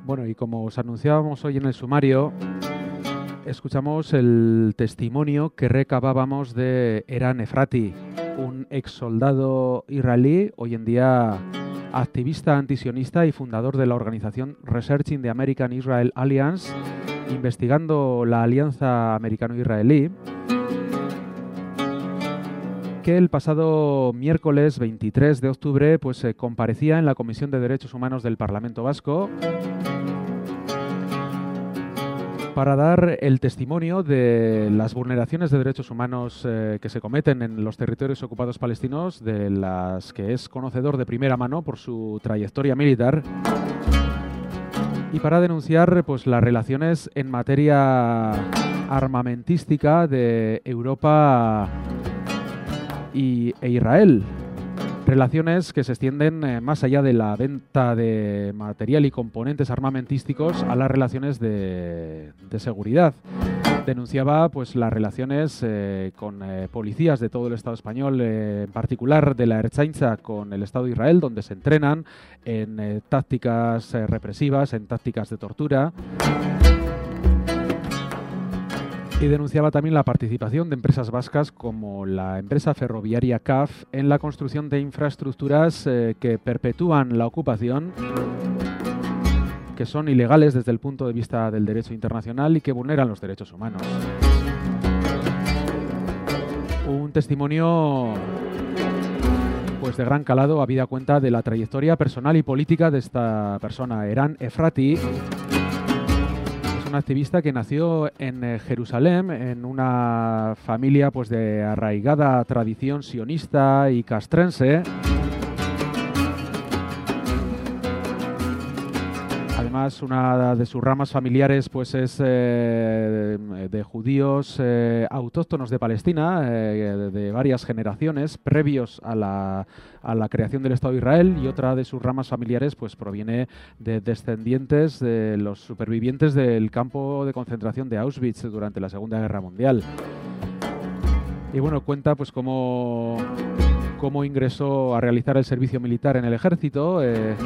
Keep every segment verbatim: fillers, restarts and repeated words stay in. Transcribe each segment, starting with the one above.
Bueno, y como os anunciábamos hoy en el sumario, escuchamos el testimonio que recabábamos de Eran Efrati, un ex soldado israelí, hoy en día activista antisionista y fundador de la organización Researching the American Israel Alliance, investigando la alianza americano-israelí, que el pasado miércoles veintitrés de octubre pues, eh, comparecía en la Comisión de Derechos Humanos del Parlamento Vasco para dar el testimonio de las vulneraciones de derechos humanos eh, que se cometen en los territorios ocupados palestinos, de las que es conocedor de primera mano por su trayectoria militar, y para denunciar pues, las relaciones en materia armamentística de Europa y, e Israel. Relaciones que se extienden eh, más allá de la venta de material y componentes armamentísticos a las relaciones de, de seguridad. Denunciaba pues las relaciones eh, con eh, policías de todo el Estado español, eh, en particular de la Ertzaintza con el Estado de Israel, donde se entrenan en eh, tácticas eh, represivas, en tácticas de tortura. Y denunciaba también la participación de empresas vascas como la empresa ferroviaria C A F en la construcción de infraestructuras eh, que perpetúan la ocupación, que son ilegales desde el punto de vista del derecho internacional y que vulneran los derechos humanos. Un testimonio pues de gran calado, habida cuenta de la trayectoria personal y política de esta persona, Eran Efrati, activista que nació en eh, Jerusalén, en una familia pues de arraigada tradición sionista y castrense. Además, una de sus ramas familiares pues es eh, de judíos eh, autóctonos de Palestina, eh, de, de varias generaciones previos a la, a la creación del Estado de Israel, y otra de sus ramas familiares pues proviene de descendientes de los supervivientes del campo de concentración de Auschwitz durante la Segunda Guerra Mundial. Y bueno, cuenta pues cómo, cómo ingresó a realizar el servicio militar en el ejército, eh,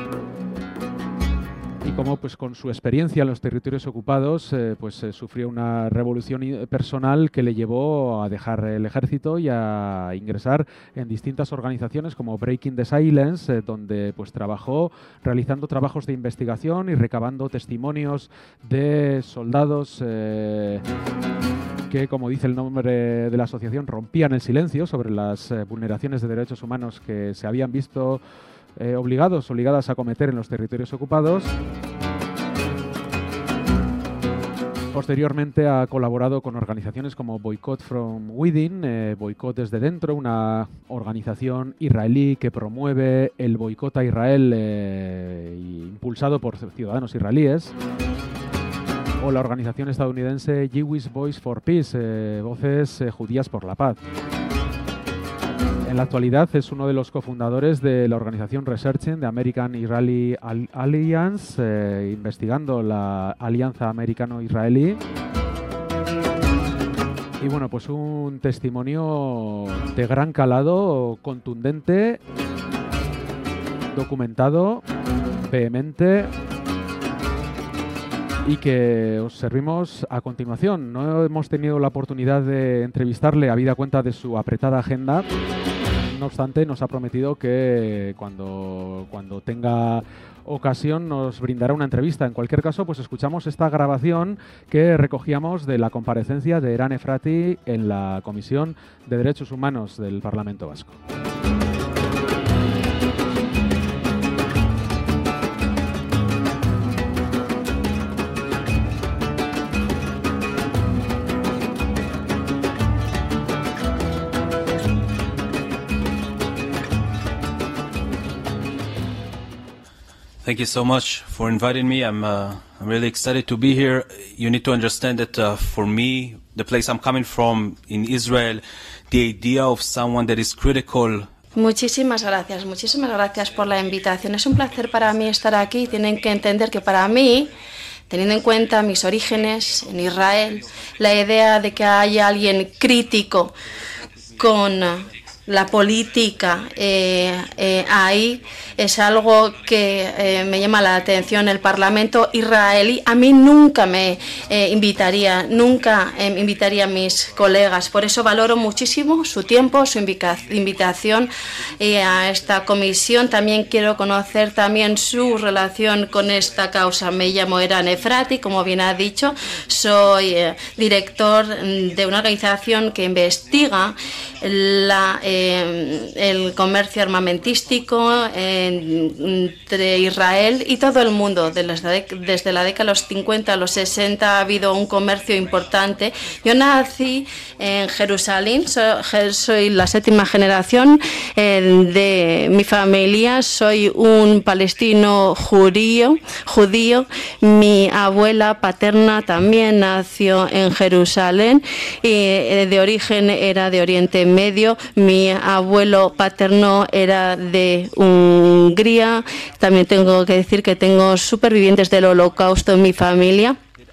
y cómo pues con su experiencia en los territorios ocupados eh, pues eh, sufrió una revolución personal que le llevó a dejar el ejército y a ingresar en distintas organizaciones como Breaking the Silence, eh, donde pues trabajó realizando trabajos de investigación y recabando testimonios de soldados eh, que, como dice el nombre de la asociación, rompían el silencio sobre las eh, vulneraciones de derechos humanos que se habían visto Eh, obligados, obligadas a cometer en los territorios ocupados. Posteriormente ha colaborado con organizaciones como Boycott from Within, eh, Boycott desde dentro, una organización israelí que promueve el boicot a Israel eh, impulsado por ciudadanos israelíes. O la organización estadounidense Jewish Voice for Peace, eh, Voces eh, Judías por la Paz. En la actualidad es uno de los cofundadores de la organización Researching the American Israeli Alliance, eh, investigando la alianza americano-israelí. Y bueno, pues un testimonio de gran calado, contundente, documentado, vehemente, y que os servimos a continuación. No hemos tenido la oportunidad de entrevistarle habida cuenta de su apretada agenda. No obstante, nos ha prometido que cuando, cuando tenga ocasión nos brindará una entrevista. En cualquier caso, pues escuchamos esta grabación que recogíamos de la comparecencia de Eran Efrati en la Comisión de Derechos Humanos del Parlamento Vasco. Thank you so much for inviting me. I'm, uh, I'm really excited to be here. You need to understand that uh, for me, the place I'm coming from in Israel, the idea of someone that is critical. Muchísimas gracias, muchísimas gracias por la invitación. Es un placer para mí estar aquí. Tienen que entender que para mí, teniendo en cuenta mis orígenes en Israel, la idea de que haya alguien crítico con la política eh, eh, ahí es algo que eh, me llama la atención. El Parlamento israelí a mí nunca me eh, invitaría, nunca eh, invitaría a mis colegas. Por eso valoro muchísimo su tiempo, su invitación eh, a esta comisión. También quiero conocer también su relación con esta causa. Me llamo Eran Efrati, como bien ha dicho, soy eh, director de una organización que investiga la eh, el comercio armamentístico entre Israel y todo el mundo. Desde la década de los cincuenta a los sesenta ha habido un comercio importante. Yo nací en Jerusalén, soy la séptima generación de mi familia, soy un palestino judío, judío. Mi abuela paterna también nació en Jerusalén y de origen era de Oriente Medio. Mi abuelo paterno era de Hungría. También tengo que decir que tengo supervivientes del Holocausto en mi familia.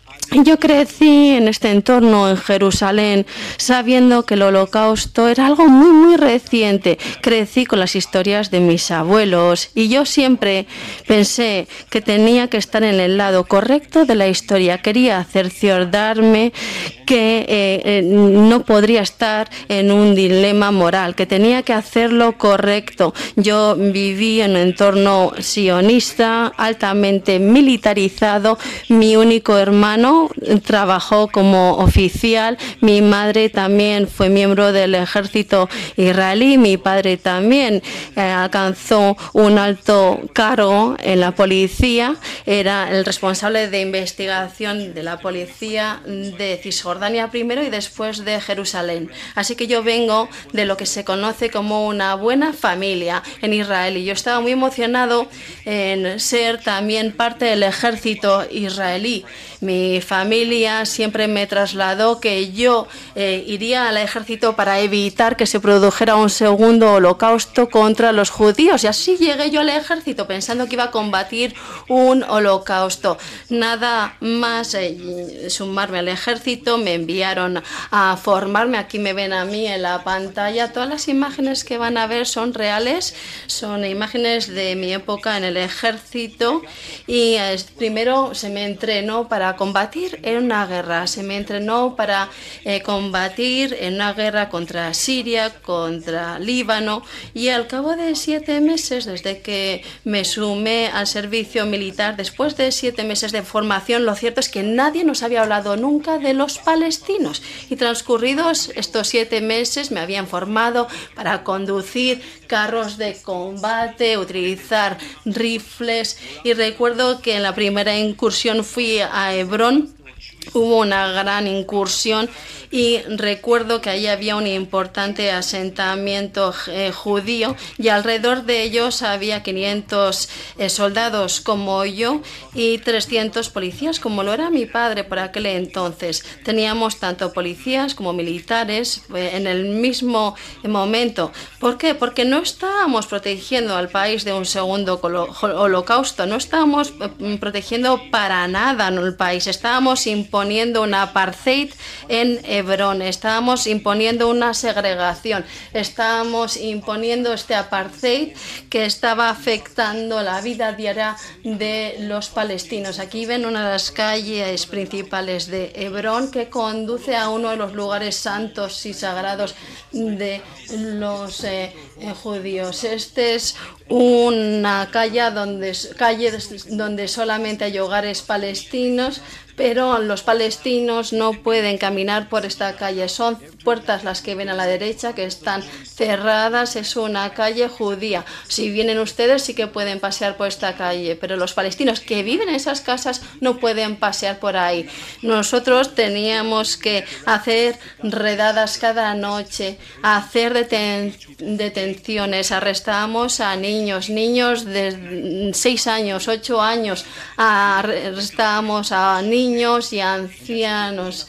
Yo crecí en este entorno, en Jerusalén, sabiendo que el Holocausto era algo muy, muy reciente. Crecí con las historias de mis abuelos y yo siempre pensé que tenía que estar en el lado correcto de la historia. Quería cerciorarme que eh, eh, no podría estar en un dilema moral, que tenía que hacer lo correcto. Yo viví en un entorno sionista, altamente militarizado. Mi único hermano trabajó como oficial, mi madre también fue miembro del ejército israelí, mi padre también eh, alcanzó un alto cargo en la policía, era el responsable de investigación de la policía de Cisjordania primero y después de Jerusalén. Así que yo vengo de lo que se conoce como una buena familia en Israel y yo estaba muy emocionado en ser también parte del ejército israelí. Mi familia siempre me trasladó que yo eh, iría al ejército para evitar que se produjera un segundo holocausto contra los judíos. Y así llegué yo al ejército pensando que iba a combatir un holocausto. Nada más eh, sumarme al ejército, me enviaron a formarme. Aquí me ven a mí en la pantalla. Todas las imágenes que van a ver son reales, son imágenes de mi época en el ejército. Y eh, primero se me entrenó para combatir en una guerra, se me entrenó para eh, combatir en una guerra contra Siria, contra Líbano y al cabo de siete meses desde que me sumé al servicio militar, después de siete meses de formación, lo cierto es que nadie nos había hablado nunca de los palestinos y transcurridos estos siete meses me habían formado para conducir carros de combate, utilizar rifles y recuerdo que en la primera incursión fui a Hebrón. Hubo una gran incursión y recuerdo que allí había un importante asentamiento eh, judío y alrededor de ellos había quinientos eh, soldados como yo y trescientos policías como lo era mi padre por aquel entonces. Teníamos tanto policías como militares eh, en el mismo momento. ¿Por qué? Porque no estábamos protegiendo al país de un segundo holocausto, no estábamos eh, protegiendo para nada el país, estábamos imponiendo una apartheid en Hebrón, estábamos imponiendo una segregación, estábamos imponiendo este apartheid que estaba afectando la vida diaria de los palestinos. Aquí ven una de las calles principales de Hebrón que conduce a uno de los lugares santos y sagrados de los eh, eh, judíos. Este es una calle donde, calle donde solamente hay hogares palestinos, pero los palestinos no pueden caminar por esta calle. Son puertas las que ven a la derecha que están cerradas. Es una calle judía. Si vienen ustedes sí que pueden pasear por esta calle, pero los palestinos que viven en esas casas no pueden pasear por ahí. Nosotros teníamos que hacer redadas cada noche, hacer deten detenciones. Arrestábamos a niños, niños de seis años, ocho años. Arrestábamos a niños niños y ancianos.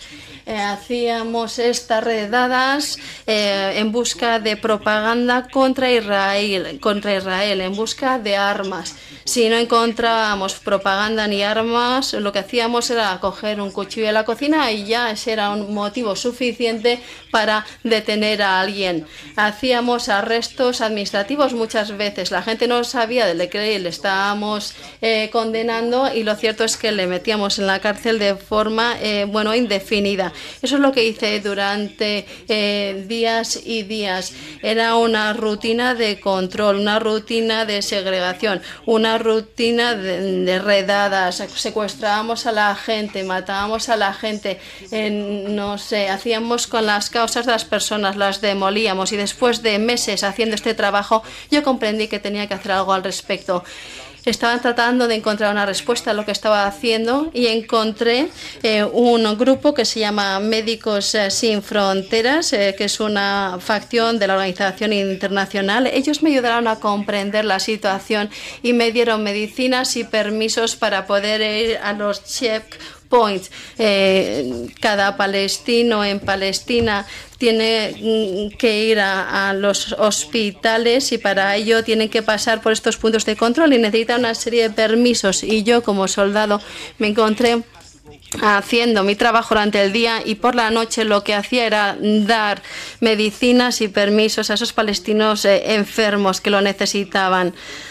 Eh, hacíamos estas redadas eh, en busca de propaganda contra Israel, contra Israel, en busca de armas. Si no encontrábamos propaganda ni armas, lo que hacíamos era coger un cuchillo de la cocina y ya ese era un motivo suficiente para detener a alguien. Hacíamos arrestos administrativos muchas veces. La gente no sabía de qué le estábamos eh, condenando y lo cierto es que le metíamos en la cárcel de forma eh, bueno, indefinida. Eso es lo que hice durante eh, días y días. Era una rutina de control, una rutina de segregación, una rutina de, de redadas. Secuestrábamos a la gente, matábamos a la gente, eh, no sé, hacíamos con las causas de las personas, las demolíamos y después de meses haciendo este trabajo yo comprendí que tenía que hacer algo al respecto. Estaban tratando de encontrar una respuesta a lo que estaba haciendo y encontré eh, un grupo que se llama Médicos eh, Sin Fronteras, eh, que es una facción de la organización internacional. Ellos me ayudaron a comprender la situación y me dieron medicinas y permisos para poder ir a los checkpoints. Eh, cada palestino en Palestina tiene que ir a, a los hospitales y para ello tienen que pasar por estos puntos de control y necesitan una serie de permisos. Y yo como soldado me encontré haciendo mi trabajo durante el día y por la noche lo que hacía era dar medicinas y permisos a esos palestinos eh, enfermos que lo necesitaban.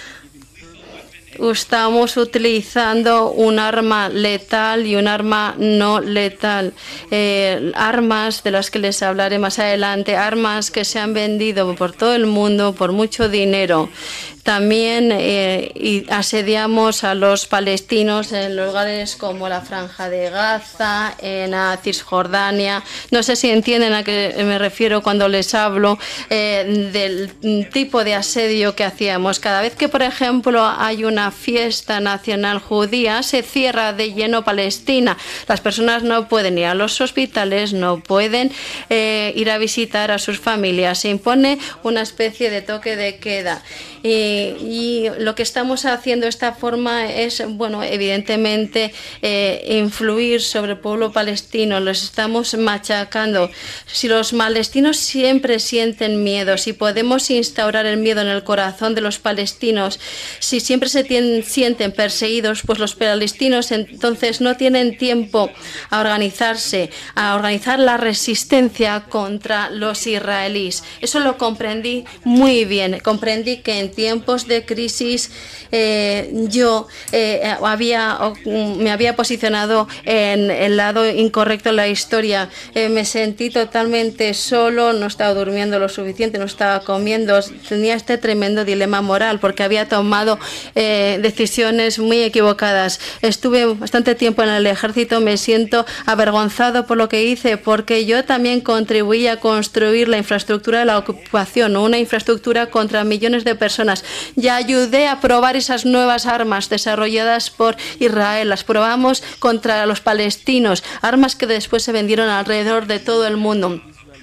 Estamos utilizando un arma letal y un arma no letal. Eh, armas de las que les hablaré más adelante, armas que se han vendido por todo el mundo por mucho dinero. También eh, y asediamos a los palestinos en lugares como la Franja de Gaza, en Cisjordania. No sé si entienden a qué me refiero cuando les hablo eh, del tipo de asedio que hacíamos. Cada vez que, por ejemplo, hay una fiesta nacional judía, se cierra de lleno Palestina. Las personas no pueden ir a los hospitales, no pueden eh, ir a visitar a sus familias. Se impone una especie de toque de queda. Y, y lo que estamos haciendo de esta forma es, bueno, evidentemente eh, influir sobre el pueblo palestino. Los estamos machacando. Si los palestinos siempre sienten miedo, si podemos instaurar el miedo en el corazón de los palestinos, si siempre se tienen, sienten perseguidos, pues los palestinos entonces no tienen tiempo a organizarse, a organizar la resistencia contra los israelíes. Eso lo comprendí muy bien. Comprendí que en tiempos de crisis eh, yo eh, había me había posicionado en el lado incorrecto de la historia. Eh, me sentí totalmente solo, no estaba durmiendo lo suficiente, no estaba comiendo, tenía este tremendo dilema moral porque había tomado eh, decisiones muy equivocadas. Estuve bastante tiempo en el ejército, me siento avergonzado por lo que hice porque yo también contribuí a construir la infraestructura de la ocupación, una infraestructura contra millones de personas. Ya ayudé a probar esas nuevas armas desarrolladas por Israel. Las probamos contra los palestinos, armas que después se vendieron alrededor de todo el mundo.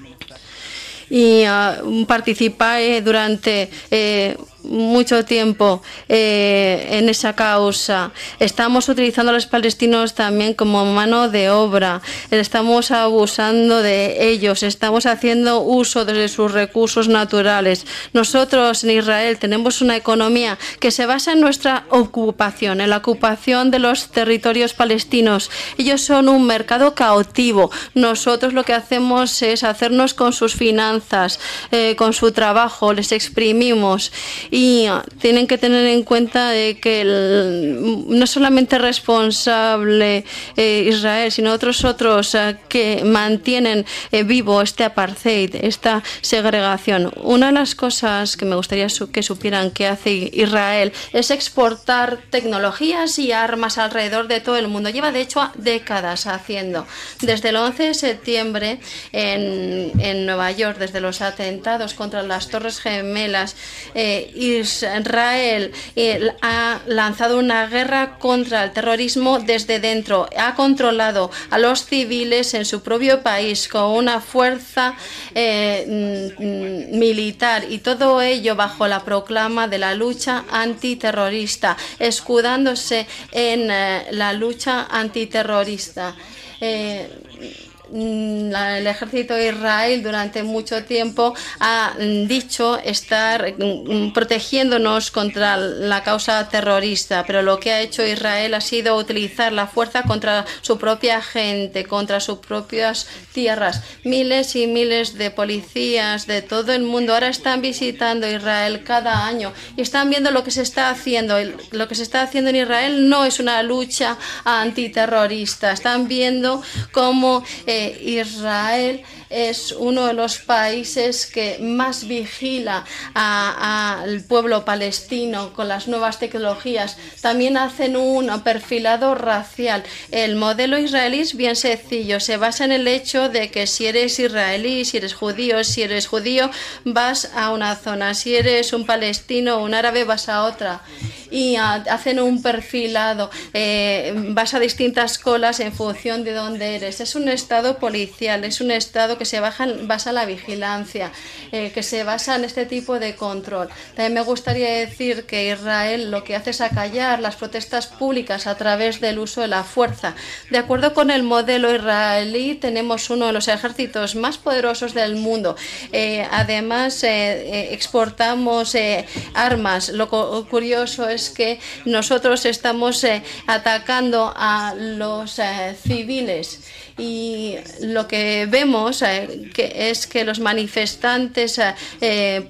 Y uh, participé durante eh, mucho tiempo eh, en esa causa. Estamos utilizando a los palestinos también como mano de obra. Estamos abusando de ellos. Estamos haciendo uso de sus recursos naturales. Nosotros en Israel tenemos una economía que se basa en nuestra ocupación, en la ocupación de los territorios palestinos. Ellos son un mercado cautivo. Nosotros lo que hacemos es hacernos con sus finanzas, eh, con su trabajo, les exprimimos. Y tienen que tener en cuenta de que el, no solamente responsable eh, Israel, sino otros otros eh, que mantienen eh, vivo este apartheid, esta segregación. Una de las cosas que me gustaría su que supieran que hace Israel es exportar tecnologías y armas alrededor de todo el mundo. Lleva de hecho décadas haciendo. Desde el once de septiembre en, en Nueva York, desde los atentados contra las Torres Gemelas, eh, Israel eh, ha lanzado una guerra contra el terrorismo desde dentro. Ha controlado a los civiles en su propio país con una fuerza eh, militar y todo ello bajo la proclama de la lucha antiterrorista, escudándose en eh, la lucha antiterrorista. Eh, la, el ejército de Israel durante mucho tiempo ha dicho estar protegiéndonos contra la causa terrorista, pero lo que ha hecho Israel ha sido utilizar la fuerza contra su propia gente, contra sus propias tierras. Miles y miles de policías de todo el mundo ahora están visitando Israel cada año y están viendo lo que se está haciendo. Lo que se está haciendo en Israel no es una lucha antiterrorista. Están viendo cómo eh, Israel es uno de los países que más vigila al pueblo palestino con las nuevas tecnologías. También hacen un perfilado racial. El modelo israelí es bien sencillo. Se basa en el hecho de que si eres israelí, si eres judío, si eres judío, vas a una zona. Si eres un palestino o un árabe, vas a otra. Y uh, hacen un perfilado. Eh, vas a distintas colas en función de dónde eres. Es un estado policial, es un estado que se basa en, basa en la vigilancia, eh, que se basa en este tipo de control. También me gustaría decir que Israel lo que hace es acallar las protestas públicas a través del uso de la fuerza. De acuerdo con el modelo israelí, tenemos uno de los ejércitos más poderosos del mundo. Eh, además, eh, eh, exportamos eh, armas. Lo cu curioso es que nosotros estamos eh, atacando a los eh, civiles. Y lo que vemos eh, que es que los manifestantes eh,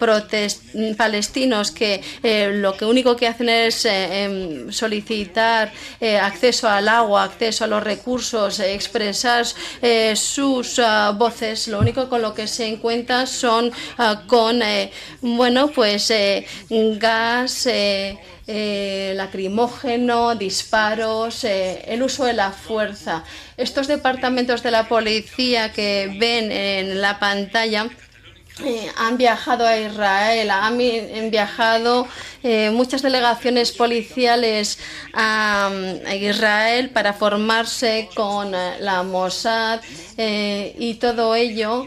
palestinos que eh, lo que único que hacen es eh, solicitar eh, acceso al agua, acceso a los recursos, eh, expresar eh, sus uh, voces, lo único con lo que se encuentran son uh, con eh, bueno pues eh, gas eh, Eh, lacrimógeno, disparos, eh, el uso de la fuerza. Estos departamentos de la policía que ven en la pantalla eh, han viajado a Israel, han, han viajado eh, muchas delegaciones policiales a, a Israel para formarse con la Mossad eh, y todo ello.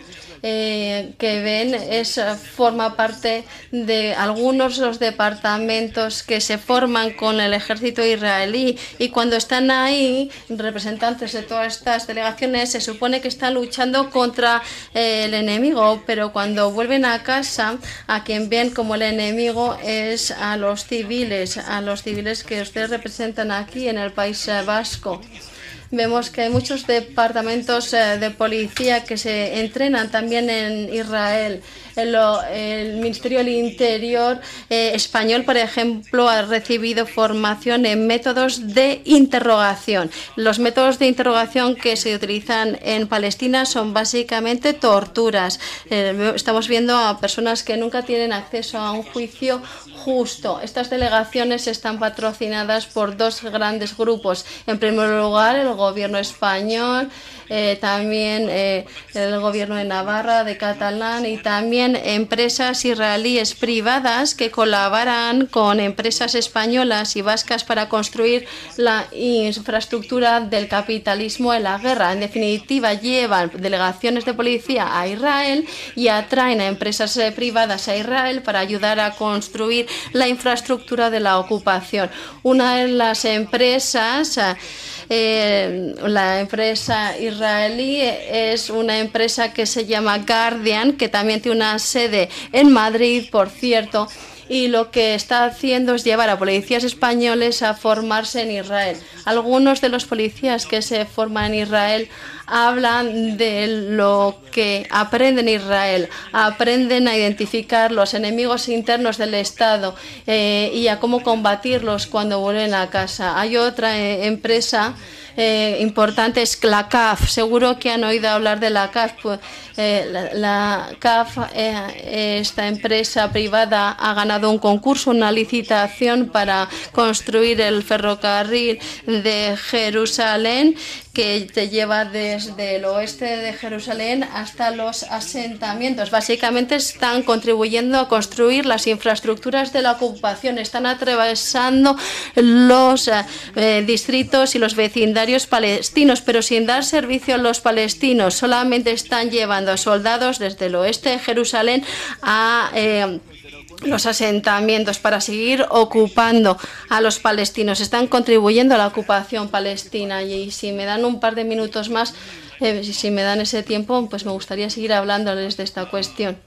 Eh, que ven es forma parte de algunos de los departamentos que se forman con el ejército israelí, y cuando están ahí representantes de todas estas delegaciones se supone que están luchando contra eh, el enemigo, pero cuando vuelven a casa a quien ven como el enemigo es a los civiles, a los civiles que ustedes representan aquí en el País Vasco. Vemos que hay muchos departamentos eh, de policía que se entrenan también en Israel. El, el Ministerio del Interior eh, español, por ejemplo, ha recibido formación en métodos de interrogación. Los métodos de interrogación que se utilizan en Palestina son básicamente torturas. Eh, estamos viendo a personas que nunca tienen acceso a un juicio justo. Estas delegaciones están patrocinadas por dos grandes grupos. En primer lugar, el gobierno español, eh, también eh, el gobierno de Navarra, de Catalán, y también empresas israelíes privadas que colaboran con empresas españolas y vascas para construir la infraestructura del capitalismo en la guerra. En definitiva, llevan delegaciones de policía a Israel y atraen a empresas eh, privadas a Israel para ayudar a construir la infraestructura de la ocupación. Una de las empresas, eh, la empresa israelí, es una empresa que se llama Guardian, que también tiene una sede en Madrid, por cierto, y lo que está haciendo es llevar a policías españoles a formarse en Israel. Algunos de los policías que se forman en Israel hablan de lo que aprenden en Israel, aprenden a identificar los enemigos internos del Estado eh, y a cómo combatirlos cuando vuelven a casa. Hay otra eh, empresa Eh, importante, es la C A F. Seguro que han oído hablar de la C A F. Pues, eh, la, la C A F, eh, esta empresa privada, ha ganado un concurso, una licitación para construir el ferrocarril de Jerusalén, que te lleva desde el oeste de Jerusalén hasta los asentamientos. Básicamente están contribuyendo a construir las infraestructuras de la ocupación, están atravesando los eh, distritos y los vecindarios palestinos, pero sin dar servicio a los palestinos. Solamente están llevando a soldados desde el oeste de Jerusalén a... Eh, los asentamientos para seguir ocupando a los palestinos. Están contribuyendo a la ocupación palestina y si me dan un par de minutos más, eh, si me dan ese tiempo, pues me gustaría seguir hablándoles de esta cuestión.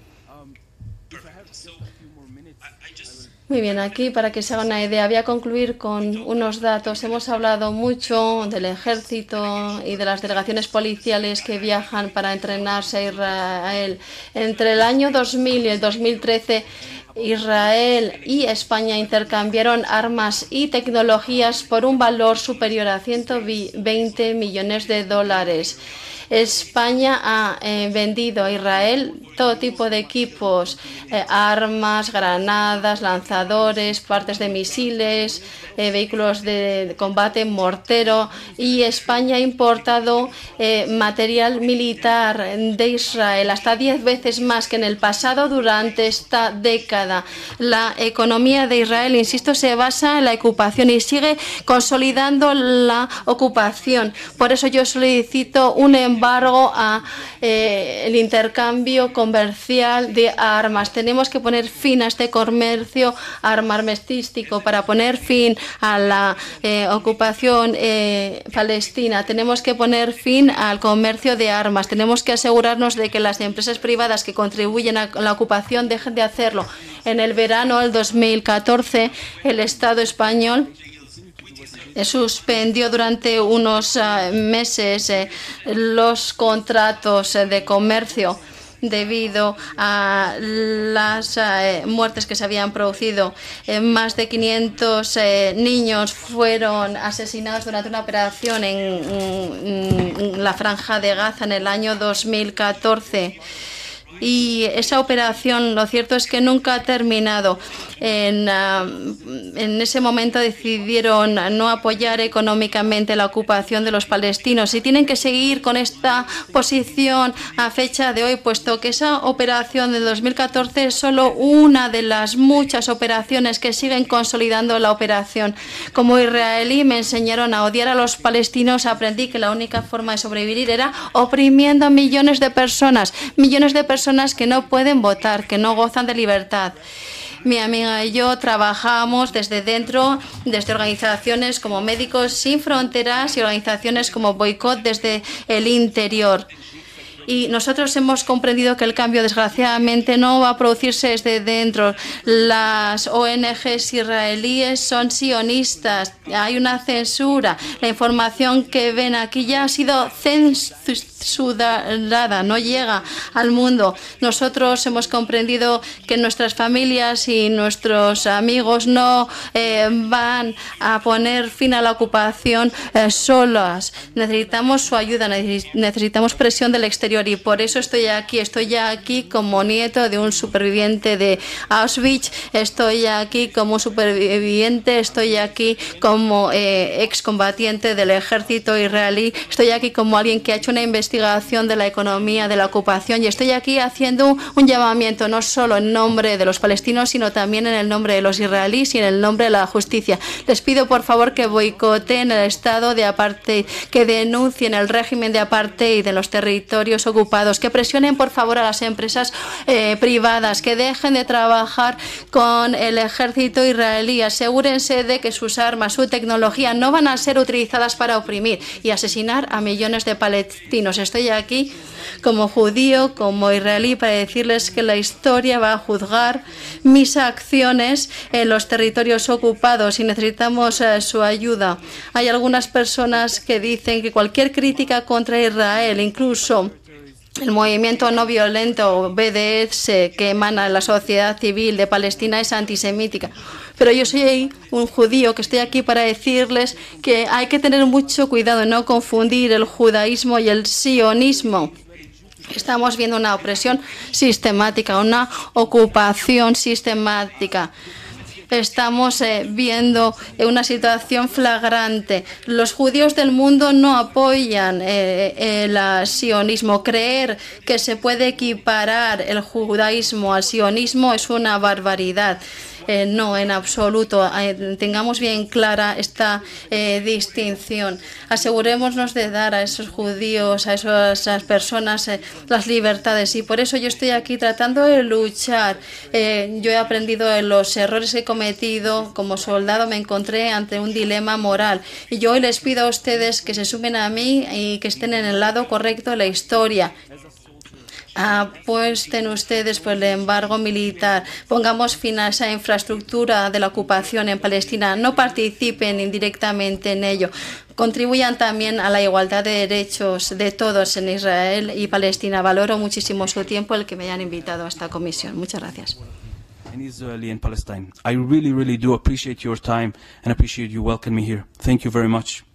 Muy bien, aquí para que se haga una idea, voy a concluir con unos datos. Hemos hablado mucho del ejército y de las delegaciones policiales que viajan para entrenarse a Israel. Entre el año dos mil y el dos mil trece, Israel y España intercambiaron armas y tecnologías por un valor superior a ciento veinte millones de dólares. España ha eh, vendido a Israel todo tipo de equipos, eh, armas, granadas, lanzadores, partes de misiles, eh, vehículos de combate, mortero, y España ha importado eh, material militar de Israel hasta diez veces más que en el pasado durante esta década. La economía de Israel, insisto, se basa en la ocupación y sigue consolidando la ocupación. Por eso yo solicito un embargo a eh, el intercambio comercial de armas. Tenemos que poner fin a este comercio armamentístico para poner fin a la eh, ocupación eh, palestina. Tenemos que poner fin al comercio de armas. Tenemos que asegurarnos de que las empresas privadas que contribuyen a la ocupación dejen de hacerlo. En el verano del dos mil catorce, el Estado español suspendió durante unos uh, meses eh, los contratos eh, de comercio debido a las eh, muertes que se habían producido. Eh, más de quinientos eh, niños fueron asesinados durante una operación en, en, en la Franja de Gaza en el año dos mil catorce. Y esa operación, lo cierto es que nunca ha terminado. En, uh, en ese momento decidieron no apoyar económicamente la ocupación de los palestinos y tienen que seguir con esta posición a fecha de hoy, puesto que esa operación de dos mil catorce es solo una de las muchas operaciones que siguen consolidando la operación. Como israelí me enseñaron a odiar a los palestinos, aprendí que la única forma de sobrevivir era oprimiendo a millones de personas, millones de personas que no pueden votar, que no gozan de libertad. Mi amiga y yo trabajamos desde dentro, desde organizaciones como Médicos Sin Fronteras y organizaciones como Boicot desde el interior. Y nosotros hemos comprendido que el cambio, desgraciadamente, no va a producirse desde dentro. Las O N Ges israelíes son sionistas, hay una censura. La información que ven aquí ya ha sido censurada, no llega al mundo. Nosotros hemos comprendido que nuestras familias y nuestros amigos no eh, van a poner fin a la ocupación eh, solas. Necesitamos su ayuda, necesitamos presión del exterior. Y por eso estoy aquí, estoy ya aquí como nieto de un superviviente de Auschwitz, estoy aquí como superviviente, estoy aquí como eh, excombatiente del ejército israelí, estoy aquí como alguien que ha hecho una investigación de la economía de la ocupación y estoy aquí haciendo un, un llamamiento no solo en nombre de los palestinos, sino también en el nombre de los israelíes y en el nombre de la justicia. Les pido por favor que boicoteen el estado de apartheid, que denuncien el régimen de apartheid en los territorios ocupados, que presionen por favor a las empresas eh, privadas, que dejen de trabajar con el ejército israelí, asegúrense de que sus armas, su tecnología no van a ser utilizadas para oprimir y asesinar a millones de palestinos. Estoy aquí como judío, como israelí, para decirles que la historia va a juzgar mis acciones en los territorios ocupados y necesitamos eh, su ayuda. Hay algunas personas que dicen que cualquier crítica contra Israel, incluso el movimiento no violento B D S que emana de la sociedad civil de Palestina, es antisemítica. Pero yo soy un judío que estoy aquí para decirles que hay que tener mucho cuidado en no confundir el judaísmo y el sionismo. Estamos viendo una opresión sistemática, una ocupación sistemática. Estamos eh, viendo eh, una situación flagrante. Los judíos del mundo no apoyan eh, el sionismo. Creer que se puede equiparar el judaísmo al sionismo es una barbaridad. Eh, no, en absoluto. Eh, tengamos bien clara esta eh, distinción. Asegurémonos de dar a esos judíos, a esas, a esas personas, eh, las libertades. Y por eso yo estoy aquí tratando de luchar. Eh, yo he aprendido de los errores que he cometido. Como soldado me encontré ante un dilema moral. Y yo hoy les pido a ustedes que se sumen a mí y que estén en el lado correcto de la historia. Apuesten ustedes por el embargo militar, pongamos fin a esa infraestructura de la ocupación en Palestina, no participen indirectamente en ello, contribuyan también a la igualdad de derechos de todos en Israel y Palestina. Valoro muchísimo su tiempo, el que me hayan invitado a esta comisión. Muchas gracias. In Israel and Palestine. I really, really do appreciate your time and appreciate you welcoming me here. Thank you very much.